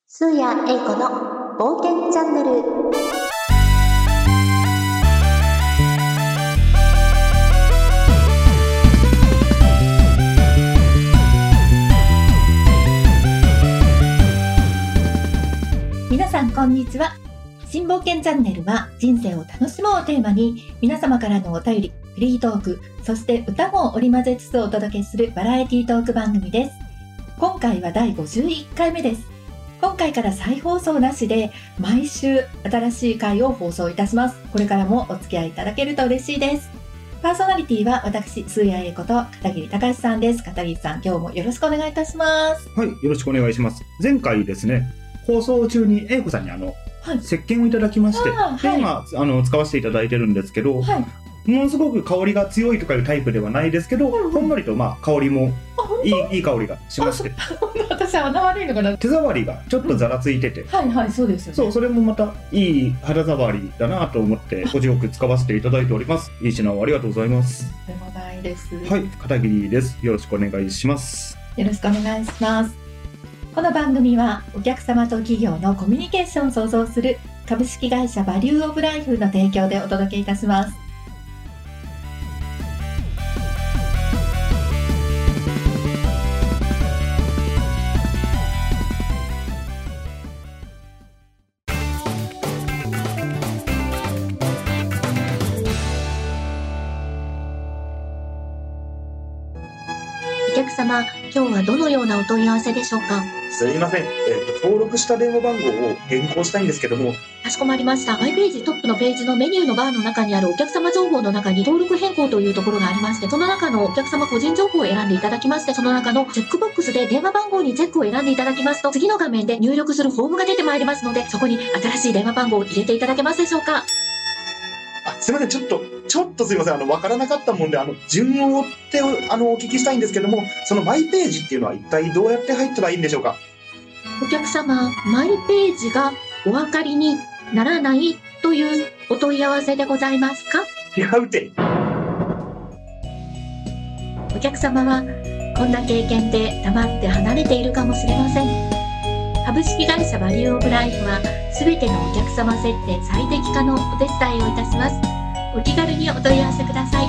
スーヤエイコの冒険チャンネル。 皆さんこんにちは。新冒険チャンネルは人生を楽しもうをテーマに皆様からのお便り、フリートーク、そして歌も織り交ぜつつお届けするバラエティトーク番組です。今回は第51回目です。今回から再放送なしで毎週新しい回を放送いたします。これからもお付き合いいただけると嬉しいです。パーソナリティは私、スーヤエイこと片桐隆さんです。片桐さん、今日もよろしくお願いいたします。 はい、よろしくお願いします。前回ですね、放送中にエイコさんに石鹸をいただきまして、で今使わせていただいてるんですけど、ものすごく香りが強いとかいうタイプではないですけど、ほんのりと香りもいい香りがしまして、 私は鼻悪いのかな。 手触りがちょっとざらついてて、 そうですよね。 そう、それもまたいい肌触りだなと思ってごよく使わせていただいております。いい品をありがとうございます。 でもないです。 はい、片桐です。よろしくお願いします。 よろしくお願いします。この番組はお客様と企業のコミュニケーションを創造する株式会社バリューオブライフの提供でお届けいたします。 お客様、今日はどのようなお問い合わせでしょうか？ すいません、登録した電話番号を変更したいんですけども。 かしこまりました。マイページトップのページのメニューのバーの中にあるお客様情報の中に登録変更というところがありまして、その中のお客様個人情報を選んでいただきまして、その中のチェックボックスで電話番号にチェックを選んでいただきますと、次の画面で入力するフォームが出てまいりますので、そこに新しい電話番号を入れていただけますでしょうか？ すいません、ちょっとすいません、わからなかったもんで、順を追ってお聞きしたいんですけども、そのマイページっていうのは一体どうやって入ったらいいんでしょうか？ お客様、マイページがお分かりにならないというお問い合わせでございますか？ 違うて。 お客様はこんな経験で黙って離れているかもしれません。株式会社バリューオブライフは全てのお客様設定最適化のお手伝いをいたします。お気軽にお問い合わせください。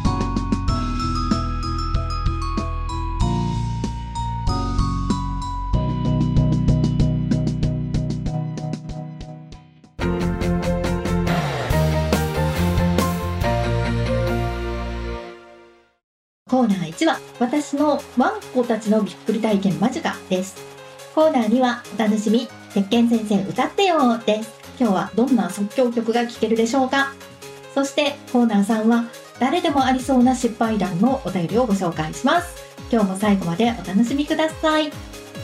コーナー1は私のワンコたちのびっくり体験間近です。コーナー2はお楽しみ、鉄拳先生歌ってよです。今日はどんな即興曲が聴けるでしょうか。そしてコーナー3は誰でもありそうな失敗談のお便りをご紹介します。今日も最後までお楽しみください。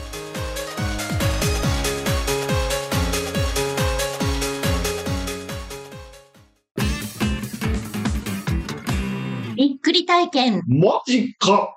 びっくり体験。 マジか。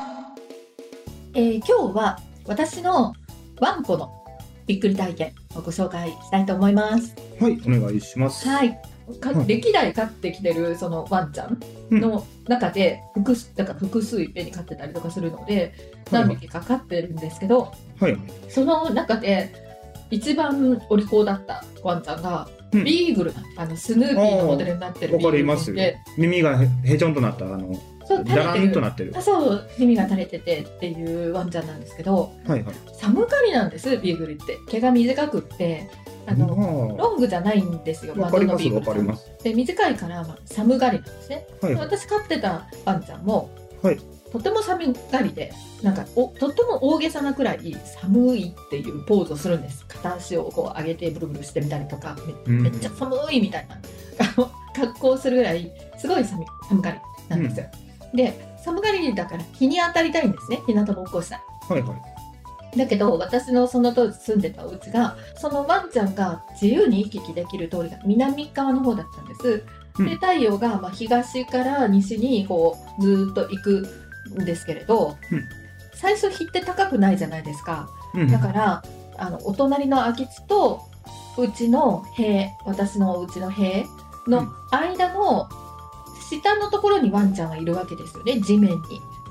今日は私のワンコのびっくり体験をご紹介したいと思います。 はい、お願いします。 はい。歴代飼ってきてるそのワンちゃんの中で複数いっぺんに飼ってたりとかするので、何匹か飼ってるんですけど、その中で一番お利口だったワンちゃんがビーグル、スヌーピーのモデルになってるビーグルで、 わかりますよ。耳がへちょんとなっただらんとなってる。 そう、耳が垂れててっていうワンちゃんなんですけど、寒がりなんです。ビーグルって毛が短くってロングじゃないんですよ。 わかります、わかります。 で、短いから寒がりなんですね。私飼ってたワンちゃんも、とても寒がりで、とっても大げさなくらい寒いっていうポーズをするんです。片足をこう上げてブルブルしてみたりとか、めっちゃ寒いみたいな格好をするぐらいすごい寒がりなんですよ。で、寒がりだから日に当たりたいんですね。日向ぼっこしたい。だけど私のその当時住んでたお家が、そのワンちゃんが自由に行き来できる通りが南側の方だったんです。で、太陽が東から西にこうずっと行くんですけれど、最初日って高くないじゃないですか。だからお隣の空き地とうちの塀、私のお家の塀の間の下のところにワンちゃんはいるわけですよね、地面に。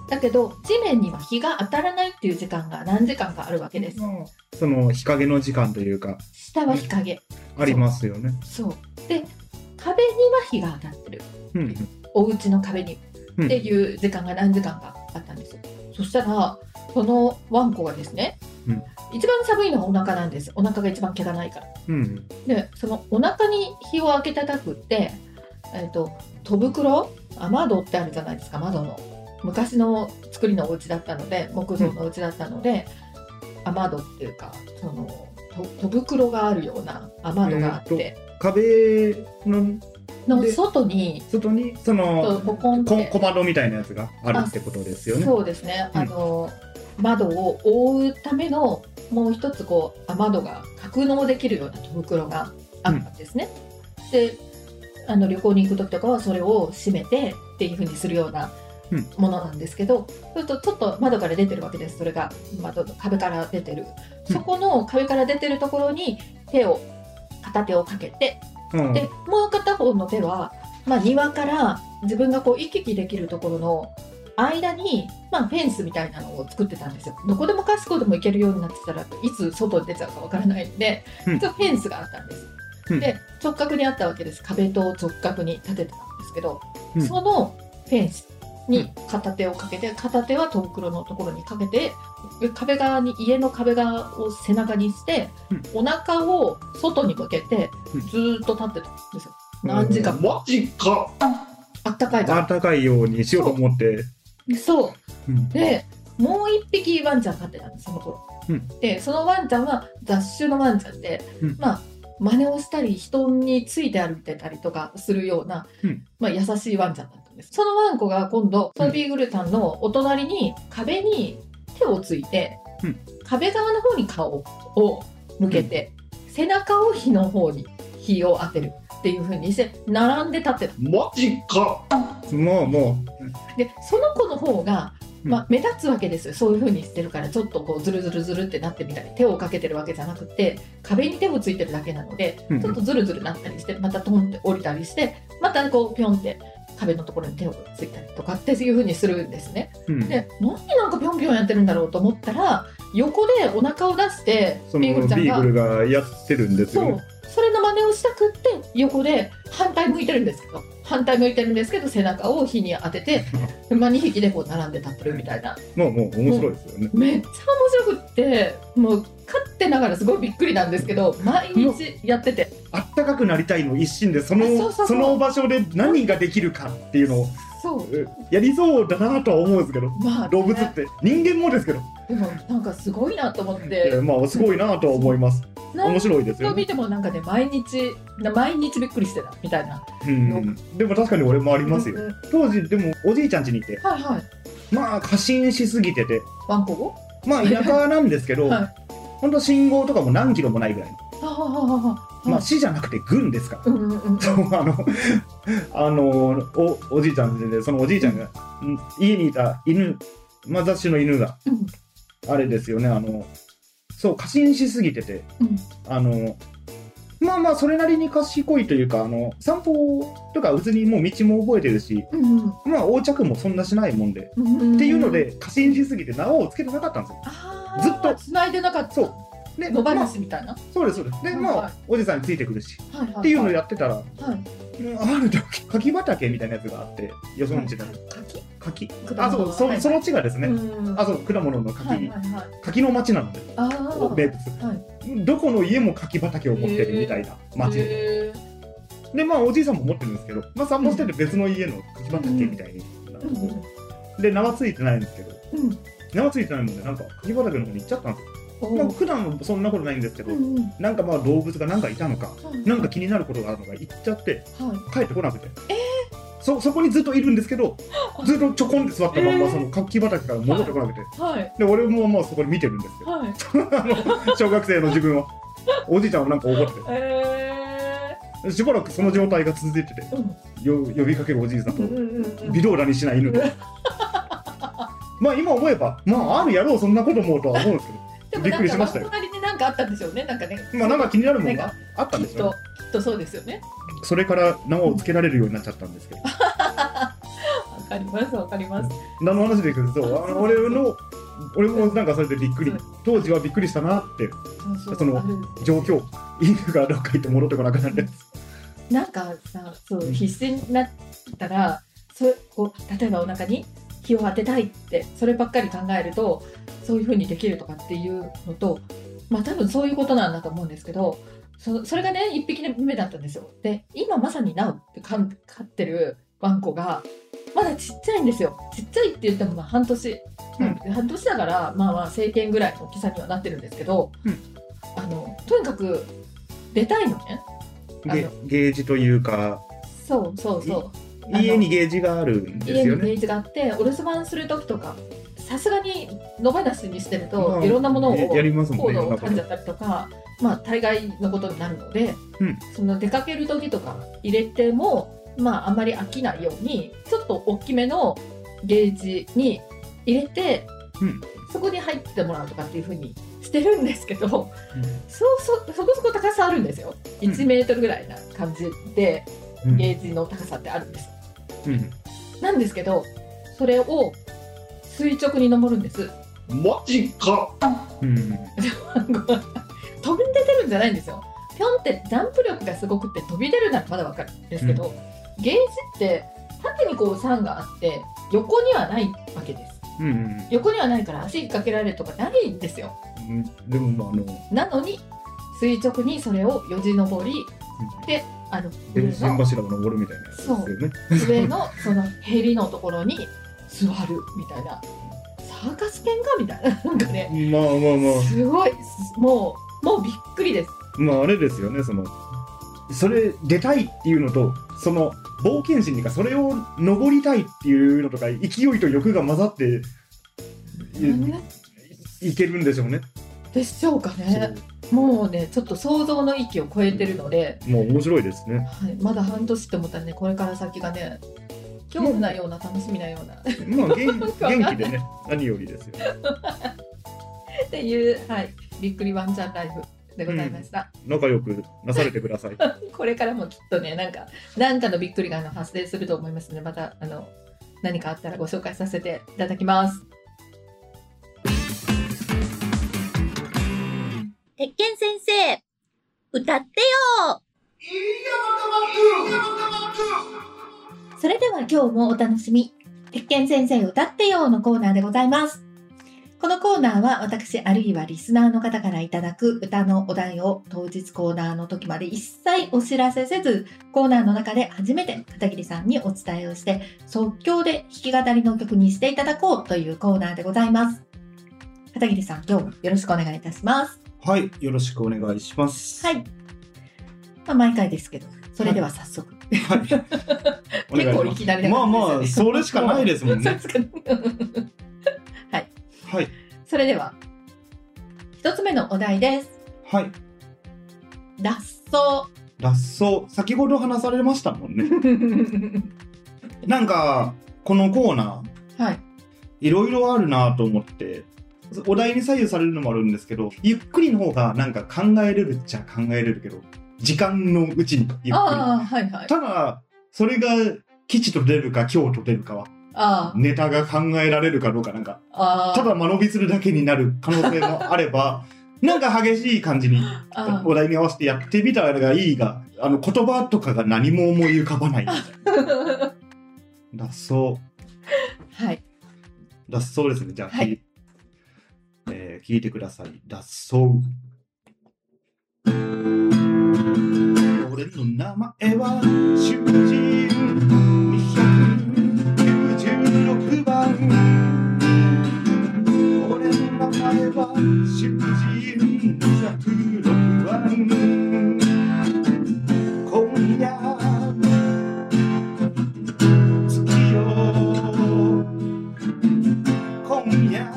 だけど地面には日が当たらないっていう時間が何時間かあるわけです。 その日陰の時間というか、 下は日陰ありますよね。 そうで、壁には日が当たってる、お家の壁にっていう時間が何時間かあったんですよ。そしたらそのワンコがですね、一番寒いのはお腹なんです。お腹が一番毛がないから、でそのお腹に火を当てたくって、戸袋、雨戸ってあるじゃないですか。窓の昔の作りのお家だったので、木造のお家だったので、雨戸っていうかその戸袋があるような雨戸があって、 壁の外にそのボコンって小窓みたいなやつがあるってことですよね。 そうですね、窓を覆うためのもう一つこう雨戸が格納できるような戸袋があったんですね。で旅行に行く時とかはそれを閉めてっていう風にするようなものなんですけど、そうするとちょっと窓から出てるわけです。それが窓の壁から出てる、そこの壁から出てるところに片手をかけて、でもう片方の手は、庭から自分がこう行き来できるところの間に、フェンスみたいなのを作ってたんですよ。どこでもかしこでも行けるようになってたらいつ外に出ちゃうかわからないので、フェンスがあったんです。で直角にあったわけです。壁と直角に立ててたんですけど、そのフェンスに片手をかけて、片手は戸袋のところにかけて、壁側に家の壁側を背中にして、お腹を外に向けてずーっと立ってたんですよ。何時間マジか。 あったかいから。 あったかいようにしようと思って。 そう、でもう一匹ワンちゃん飼ってたんです、その頃。でそのワンちゃんは雑種のワンちゃんで、真似をしたり人について歩いてたりとかするような、優しいワンちゃんだったんです。そのワンコが今度そのビーグルタンのお隣に壁に手をついて、壁側の方に顔を向けて、背中を火の方に火を当てるっていう風にして並んで立ってた。 マジか。 もうでその子の方が目立つわけですよ。そういう風にしてるから、ちょっとこうズルズルズルってなってみたり、手をかけてるわけじゃなくて壁に手をついてるだけなので、ちょっとズルズルなったりして、またトンって降りたりして、またこうピョンって壁のところに手をついたりとかっていう風にするんですね。でなんかピョンピョンやってるんだろうと思ったら、横でお腹を出してビーグルがやってるんですよね。 それの真似をしたくって横で反対向いてるんですけど背中を火に当てて2匹でこう並んで立ってるみたいな。 もう面白いですよね。 めっちゃ面白くって、もう飼ってながらすごいびっくりなんですけど、毎日やってて、 あったかくなりたいの一心でその場所で何ができるかっていうのをやりそうだなとは思うんですけど、動物って人間もですけど、 でもなんかすごいなと思って、 すごいなとは思います。面白いですよね。 見てもなんかね、毎日びっくりしてたみたいな。 でも確かに俺もありますよ。当時でもおじいちゃん家にいて、過信しすぎてて、 ワンコ田舎なんですけど、本当信号とかも何キロもないぐらい。市じゃなくて郡ですから。おじいちゃんで、そのおじいちゃんが家にいた犬、雑種の犬があれですよね、過信しすぎてて、それなりに賢いというか、散歩とか普通にもう道も覚えてるし、横着もそんなしないもんで、っていうので過信しすぎて縄をつけてなかったんですよ。ずっと繋いでなかった。そうで野放しみたいな。そうです。でおじさんについてくるしっていうのをやってたら、ある時柿畑みたいなやつがあって、よその地で柿、その地がですね、果物の柿の町なので、名物、どこの家も柿畑を持ってるみたいな町で、おじいさんも持ってるんですけど、散歩してて別の家の柿畑みたいにで縄ついてないんですけど、縄ついてないのでなんか柿畑の方に行っちゃったんですよ。普段はそんなことないんですけど、なんか動物がなんかいたのか、なんか気になることがあるのか行っちゃって帰ってこなくて、そこにずっといるんですけど、ずっとちょこんで座ったままその柿畑から戻ってこなくて、で俺もそこで見てるんですけど、小学生の自分は、おじいちゃんはなんか怒ってて、しばらくその状態が続いてて、呼びかけるおじいさんと微動だにしない犬と今思えばやろうそんなこともとは思うんですけど、びっくりしましたよ。 隣に何かあったんでしょうね。なんかね。 なんか気になるものがあったんでしょうね。 きっとそうですよね。 それから縄をつけられるようになっちゃったんですけど。 かりますわかります。 何の話でいくと、俺もなんかそれでびっくり、当時はびっくりしたなって、その状況、犬がどっか行って戻ってこなくなるやつ。なんかさ、そう必死になったら、こう例えばお腹に火を当てたいってそればっかり考えるとそういう風にできるとかっていうのと、まあ多分そういうことなんだと思うんですけど、それがね1匹目だったんですよ。で今まさにナウって飼ってるワンコがまだちっちゃいんですよ。ちっちゃいって言ってもまあ半年、半年だからまあ成犬ぐらいの大きさにはなってるんですけど、とにかく出たいのね。 ゲージというか、 そう家にゲージがあるんですよね。 家にゲージがあってお留守番する時とかさすがに野放しにしてるといろんなものをコードを噛んじゃったりとか、まあ大概のことになるので、その出かける時とか入れてもまああんまり飽きないようにちょっと大きめのゲージに入れて、そこに入ってもらうとかっていう風にしてるんですけど、そこそこ高さあるんですよ。1メートルぐらいな感じでゲージの高さってあるんです。なんですけどそれを垂直に登るんです。 マジか。 飛び出てるんじゃないんですよ。ぴょんってジャンプ力がすごくって飛び出るならまだわかるんですけど、ゲージって縦にこう線があって横にはないわけです。横にはないから足かけられるとかないんですよ。 でもなのに垂直にそれをよじ登り、で電信柱を登るみたいなやつですよね。 上のそのヘリのところに座るみたいな、サーカス犬かみたいな、なんかね、すごいもうびっくりです。 あれですよね、それ出たいっていうのと、その冒険心がそれを登りたいっていうのとか勢いと欲が混ざっていけるんでしょうね。 でしょうかね。もうねちょっと想像の域を超えてるので、 もう面白いですね。 まだ半年って思ったらね、これから先がね恐怖なような楽しみなような元気でね何よりですよっていう、びっくりワンちゃんライフでございました。 仲良くなされてください。 これからもきっとねなんかのびっくりが発生すると思いますので、また何かあったらご紹介させていただきます。 鉄拳先生、歌ってよ。それでは今日もお楽しみ。鉄拳先生歌ってよのコーナーでございます。このコーナーは私あるいはリスナーの方からいただく歌のお題を当日コーナーの時まで一切お知らせせず、コーナーの中で初めて片桐さんにお伝えをして即興で弾き語りの曲にしていただこうというコーナーでございます。片桐さん、今日もよろしくお願いいたします。 はい、よろしくお願いします。 はい。毎回ですけど、それでは早速。結構いきなりで、 それしかないですもんね。 はい。それでは一つ目のお題です。 はい。 脱走。 先ほど話されましたもんね。なんかこのコーナー、いろいろあるなと思って。お題に左右されるのもあるんですけど、ゆっくりの方がなんか考えれるっちゃ考えれるけど、時間のうちにゆっくり。ただそれが吉と出るか凶と出るかはネタが考えられるかどうか、なんかただ間延びするだけになる可能性もあればなんか激しい感じにお題に合わせてやってみたらいいが、言葉とかが何も思い浮かばないみたいな。脱走。脱走ですね。じゃあ、聞いてください。脱走。俺の名前は囚人296番。俺の名前は囚人206番。今夜月よ今夜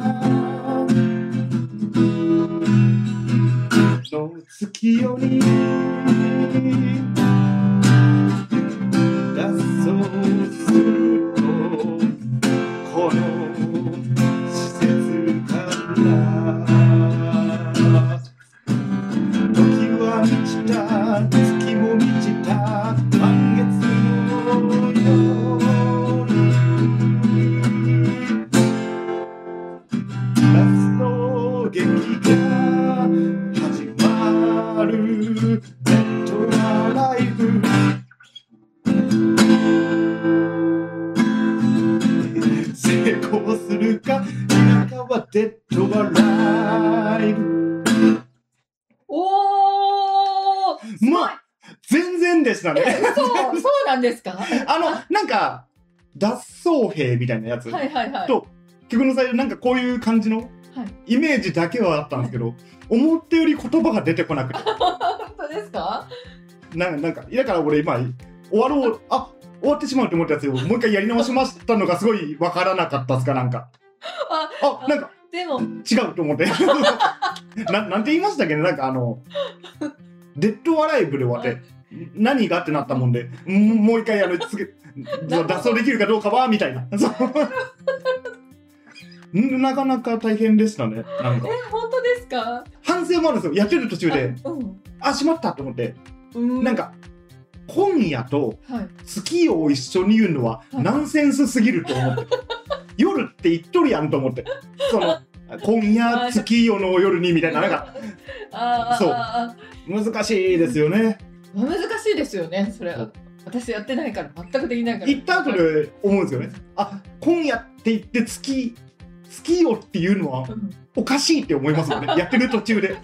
の月夜に脱走すると、この施設から時は満ちた、月も満ちた満月の夜にるデッドアライブ成功するか否かはデッドアライブ。 おー、 まあ全然でしたね。 そうなんですか？ なんか脱走兵みたいなやつ、 はいはいはい、 と曲の最初なんかこういう感じのイメージだけはあったんですけど、思ったより言葉が出てこなくて。 本当ですか？ なんかだから俺今終わってしまうと思ったやつをもう一回やり直しましたのがすごい分からなかったっすか？なんかなんかでも違うと思ってなんて言いましたっけね？なんかデッドアライブで終わって何がってなったもんで、もう一回脱走できるかどうかはみたいななかなか大変でしたね。なんか本当ですか？ 反省もあるんですよ。やってる途中で、しまったと思って、なんか今夜と月を一緒に言うのはナンセンスすぎると思って、夜って言っとるやんと思って、今夜月夜の夜にみたいな、なんかそう難しいですよね。 難しいですよね、それ。私やってないから全くできないから。 言った後で思うんですよね。今夜って言って月夜っていうのはおかしいって思いますよね。やってる途中で。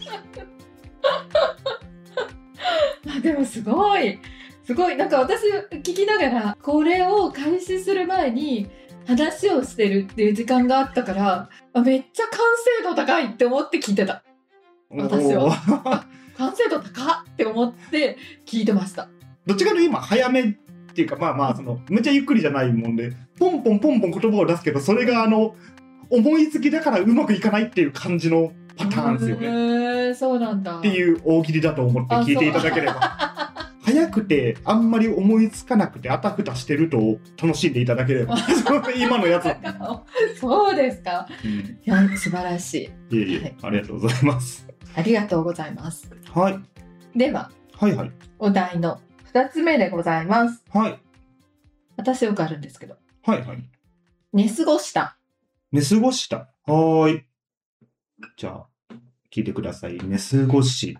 でもすごいなんか私聞きながらこれを開始する前に話をしてるっていう時間があったから、めっちゃ完成度高いって思って聞いてた。私は完成度高って思って聞いてました。 どっちかというと今早めっていうか、めっちゃゆっくりじゃないもんで、ポンポン言葉を出すけど、それが思いつきだからうまくいかないっていう感じのパターンですよね。 そうなんだ。 っていう大喜利だと思って聞いていただければ。早くてあんまり思いつかなくてあたふたしてると楽しんでいただければ今のやつそうですか、いや素晴らしい。 いえ、ありがとうございます。 ありがとうございます。 はい。 では、お題の2つ目でございます。私よくあるんですけど、寝過ごした。はい。 じゃあ聞いてください。寝過ごした。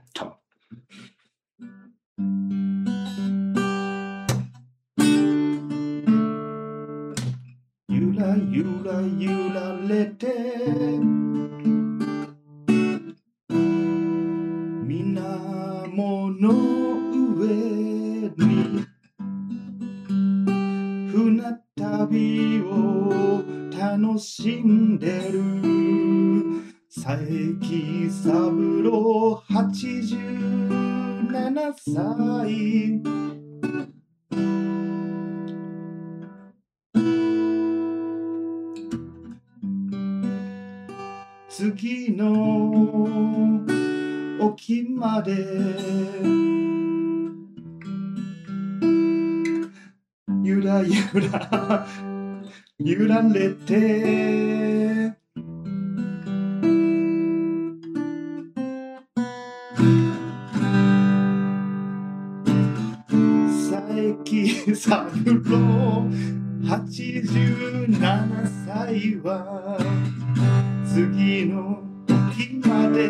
ゆらゆら揺られて水面の上に船旅を楽しんでる佐伯三郎87歳次の沖までゆらゆら揺られて佐伯三郎87歳は次の時まで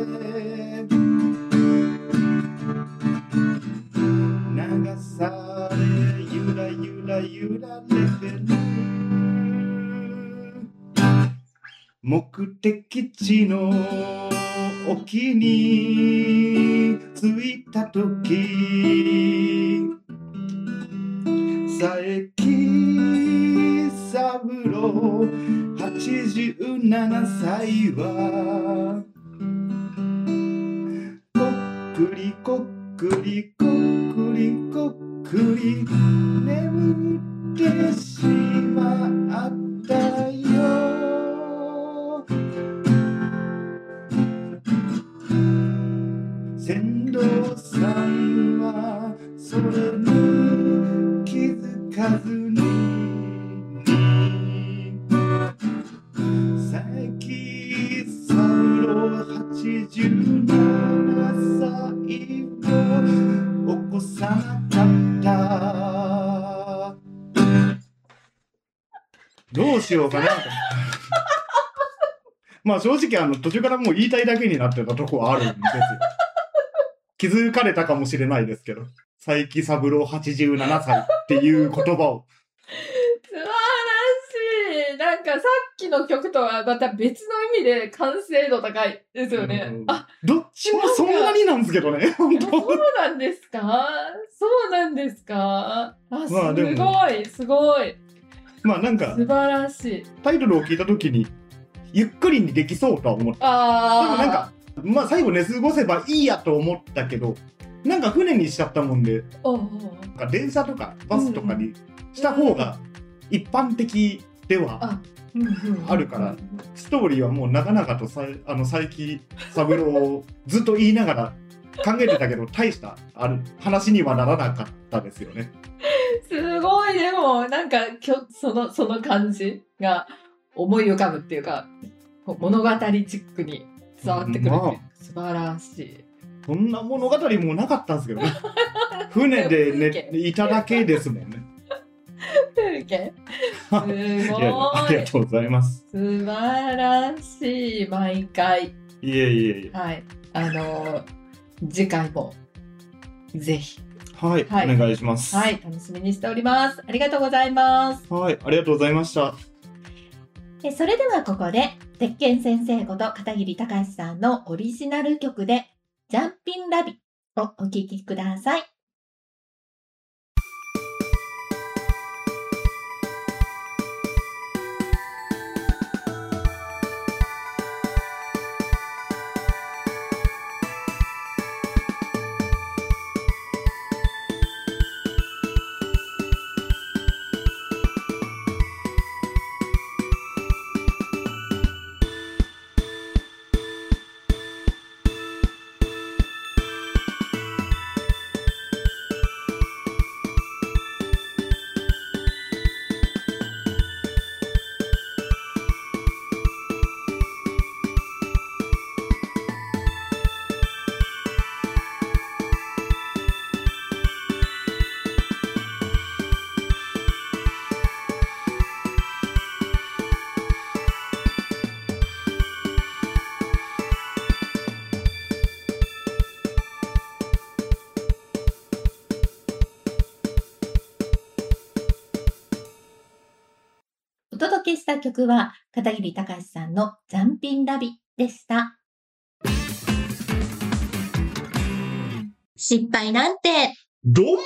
流されゆらゆら揺られてる目的地の沖に着いた時佐伯三郎87歳はこっくりこっくりこっくりこっくり眠ってしまったよ船頭さんはそれに気づかずに佐伯三郎87歳を起こさなかったどうしようかなまあ正直途中からもう言いたいだけになってたとこはあるんですよ気づかれたかもしれないですけど、佐伯三郎87歳っていう言葉を。 素晴らしい。なんかさっきの曲とはまた別の意味で完成度高いですよね。 どっちもそんなになんですけどね、本当。 そうなんですか？そうなんですか？すごい、すごい。 まあなんか、 素晴らしい。 タイトルを聞いたときに、ゆっくりにできそうとは思った。でもなんか、まあ最後寝過ごせばいいやと思ったけど、なんか船にしちゃったもんで、なんか電車とかバスとかにした方が一般的ではあるから、ストーリーはもう長々と佐伯三郎をずっと言いながら考えてたけど、大した話にはならなかったですよね。 すごい、でもなんかその感じが思い浮かぶっていうか、物語チックに伝わってくる、素晴らしい。 そんな物語もなかったんですけどね。船で、いただけですもんね。 風景すごい。 ありがとうございます。 素晴らしい、毎回。 いえいえいえ。 はい。次回もぜひ。 はい、お願いします。 はい、楽しみにしております。ありがとうございます。 はい、ありがとうございました。 それではここで、鉄拳先生こと片桐隆さんのオリジナル曲で、ジャンピンラビをお聴きください。お届けした曲は片桐隆さんのジャンピンラビでした。失敗なんてどんま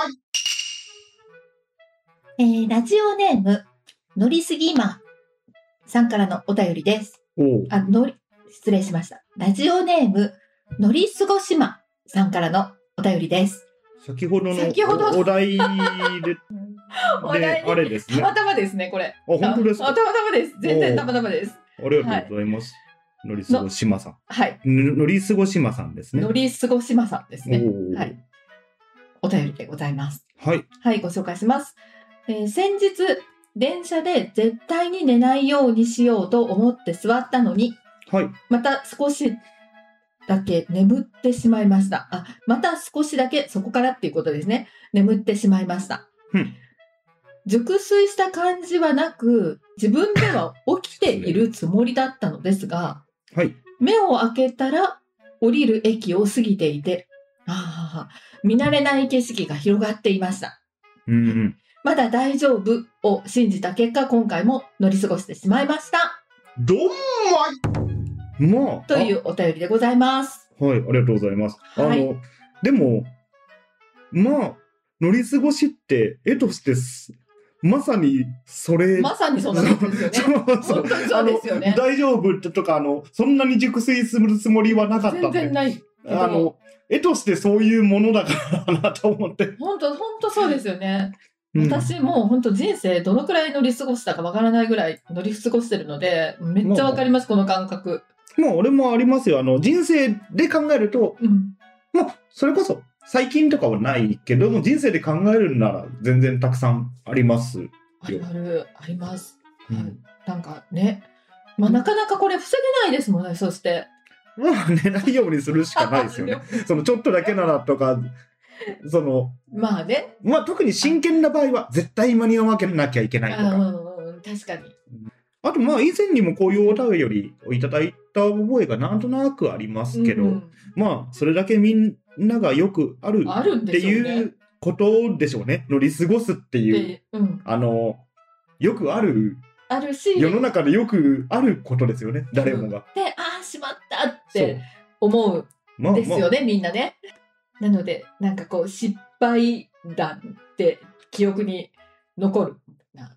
い。ラジオネーム乗りすぎまさんからのお便りです。失礼しました。ラジオネーム乗りすごしまさんからのお便りです。 先ほどのお題であれですね。 たまたまですね、これ。 本当ですか？ たまたまです。全然たまたまです。 ありがとうございます。乗りすごしまさん。 はい。 乗りすごしまさんですね。 乗りすごしまさんですね。はい。お便りでございます。 はい。 はい、ご紹介します。先日、電車で絶対に寝ないようにしようと思って座ったのに、 はい。 また少しだけ眠ってしまいました。また少しだけそこからっていうことですね。眠ってしまいました。熟睡した感じはなく、自分では起きているつもりだったのですが、 はい。 目を開けたら降りる駅を過ぎていて、見慣れない景色が広がっていました。まだ大丈夫を信じた結果、今回も乗り過ごしてしまいました。 どんまい。 というお便りでございます。 はい、ありがとうございます。でも、乗り過ごしって絵としてまさにそれ。 まさにそうなんですよね。本当にそうですよね。 大丈夫とか、そんなに熟睡するつもりはなかったんで。 全然ない。 絵としてそういうものだからなと思って。 本当そうですよね。私もう本当人生どのくらい乗り過ごしたかわからないぐらい乗り過ごしてるので、めっちゃわかります、この感覚。 俺もありますよ。人生で考えると、それこそ最近とかはないけども、人生で考えるなら全然たくさんありますよ。 あります。なんかね、なかなかこれ防げないですもんね、そして。 寝ないようにするしかないですよね。ちょっとだけならとか、特に真剣な場合は絶対間に合わなきゃいけないとか。 確かに。 あと以前にもこういうお便りをいただいたった覚えがなんとなくありますけど、まあ、それだけみんながよくあるっていうことでしょうね。乗り過ごすっていう、よくあるし、世の中でよくあることですよね、誰もが。 で、ああ、しまったって思うんですよね、みんなね。なので、なんかこう、失敗談って記憶に残るな。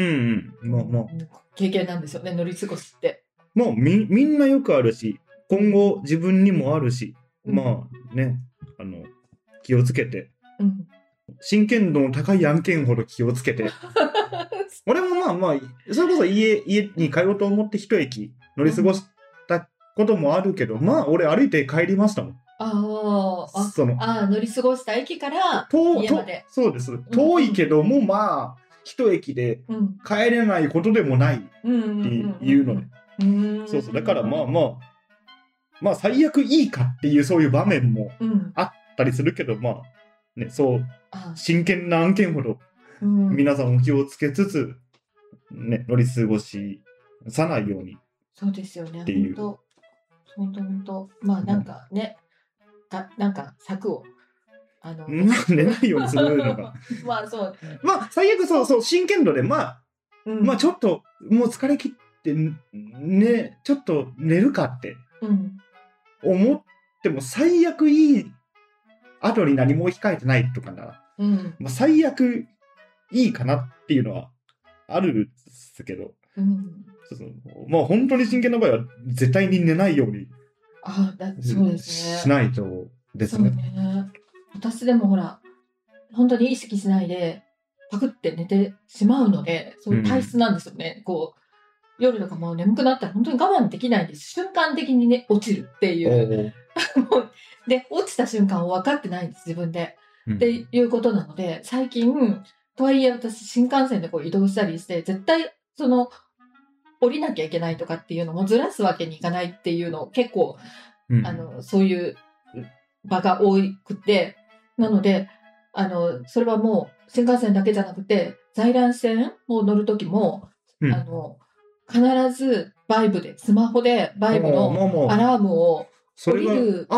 経験なんですよね、乗り過ごすって。 もうみんなよくあるし、今後自分にもあるし、まあね、気をつけて、真剣度の高い案件ほど気をつけて、俺もまあ、それこそ家に帰ろうと思って一駅乗り過ごしたこともあるけど、まあ俺歩いて帰りましたもん。 乗り過ごした駅から家まで。 そうです。遠いけども、まあ、一駅で帰れないことでもないっていうので。そうそう。だからまあ、最悪いいかっていうそういう場面もあったりするけど、まあ、ね、そう、真剣な案件ほど、皆さんお気をつけつつ、ね、乗り過ごしさないように。 そうですよね。本当。まあなんかね、なんか策を。 寝ないようにするのが。 まあそう。 まあ最悪そう、真剣度で、まあちょっと、もう疲れ切って、ね、ちょっと寝るかって、思っても最悪いい後に何も控えてないとかなら、まあ、最悪いいかなっていうのはあるんですけど、まあ本当に真剣な場合は絶対に寝ないようにそうですね、 しないとですね。 私でもほら本当に意識しないでパクって寝てしまうので、そういう体質なんですよね。こう夜とかも眠くなったら本当に我慢できないんです。瞬間的にね落ちるっていうで落ちた瞬間を分かってないんです、自分で、っていうことなので、最近とはいえ私新幹線でこう移動したりして絶対降りなきゃいけないとかっていうのもずらすわけにいかないっていうのを結構、そういう場が多くて、なのでそれはもう新幹線だけじゃなくて在来線を乗る時も、必ずスマホでバイブのアラームを降りる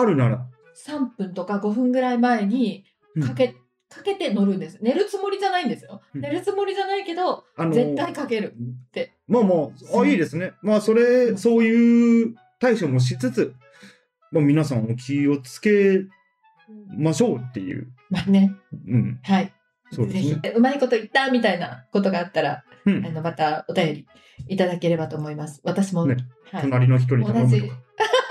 3分とか5分ぐらい前にかけて乗るんです。寝るつもりじゃないんですよ。寝るつもりじゃないけど、絶対かけるって。 いいですね。まあそういう対処もしつつ、皆さんお気をつけましょうっていう。 まあね。はい。ぜひうまいこと言ったみたいなことがあったら、またお便りいただければと思います。私も、 隣の人に頼むとか。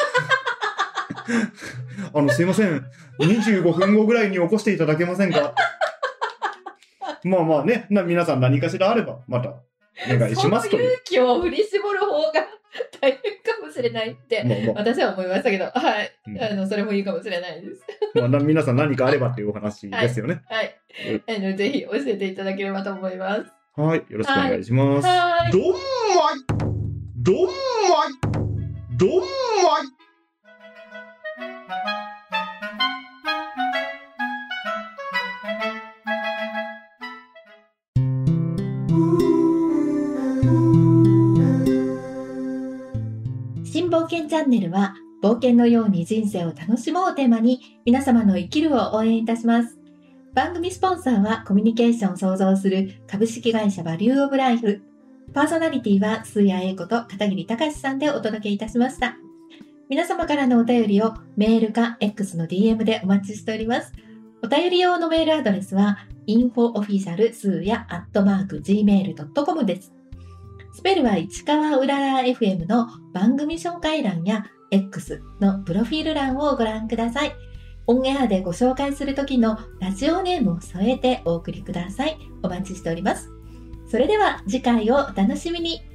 すいません、25分後ぐらいに起こしていただけませんか。まあね、皆さん何かしらあればまたお願いしますという。 勇気を振り絞る方が大変かもしれないって、私は思いましたけど、はい、それもいいかもしれないです。 皆さん何かあればっていうお話ですよね。 はい、ぜひ教えていただければと思います。 はい、よろしくお願いします。 どんまいどんまいどんまい。 新冒険チャンネルは冒険のように人生を楽しもうをテーマに皆様の生きるを応援いたします。番組スポンサーはコミュニケーションを創造する株式会社バリューオブライフ。パーソナリティはスーヤエイコと片桐隆さんでお届けいたしました。皆様からのお便りをメールか X の DM でお待ちしております。お便り用のメールアドレスは info.official.gmail.com です。スペルは市川うらら FM の番組紹介欄や X のプロフィール欄をご覧ください。オンエアでご紹介する時のラジオネームを添えてお送りください。お待ちしております。それでは次回をお楽しみに。